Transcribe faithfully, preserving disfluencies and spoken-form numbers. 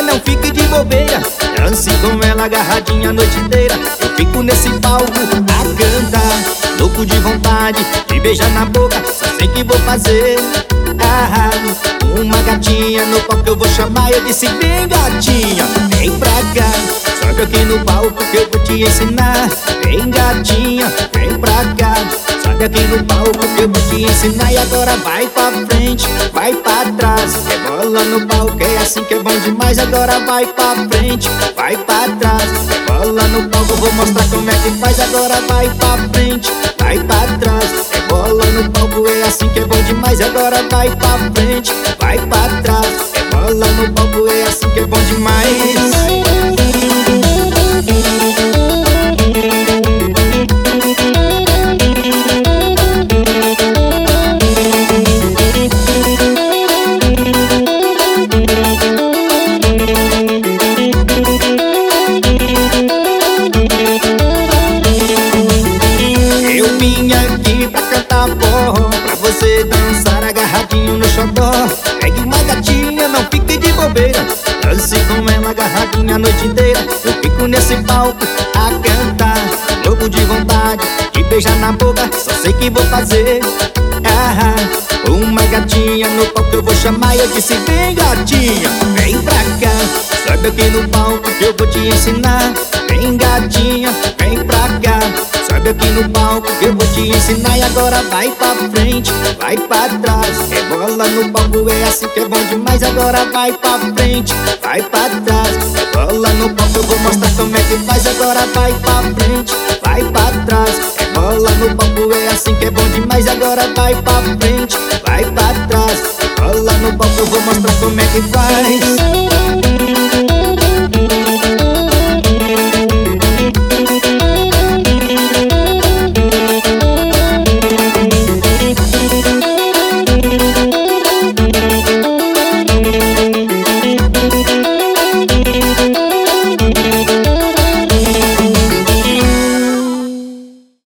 gatinha, não fique de bobeira. Dance com ela agarradinha a noite inteira. Eu fico nesse palco a cantar, louco de vontade de beijar na boca, só sei que vou fazer. Ah, uma gatinha no palco eu vou chamar. Eu disse: vem gatinha, vem pra cá, sobe aqui no palco que eu vou te ensinar. Vem gatinha, vem pra cá, sobe aqui no palco que eu vou te ensinar. E agora vai pra frente, vai pra trás, rebola no palco, é assim que é bom demais. Agora vai pra frente, vai pra trás, rebola no palco, vou mostrar como é que faz. Agora vai pra frente, vai pra trás, rebola no palco, é assim que é bom demais. Agora vai pra frente, vai pra trás, rebola no palco, é assim que é bom demais. Pra cantar forró, pra você dançar agarradinho no xodó. Pegue uma gatinha, não fique de bobeira, dance com ela agarradinha a noite inteira. Eu fico nesse palco a cantar, louco de vontade de beijar na boca, só sei que vou fazer. Ah, uma gatinha no palco eu vou chamar. Eu disse: vem gatinha, vem pra cá, sobe aqui no palco que eu vou te ensinar. Vem gatinha, vem pra cá, sobe aqui no palco que eu vou te ensinar. E agora vai pra frente, vai pra trás, rebola no palco, é assim que é bom demais. Agora vai pra frente, vai pra trás, rebola no palco, eu vou mostrar como é que faz. Agora vai pra frente, vai pra trás, rebola no palco, é assim que é bom demais. Agora vai pra frente, vai pra trás, rebola no palco, eu vou mostrar como é que faz.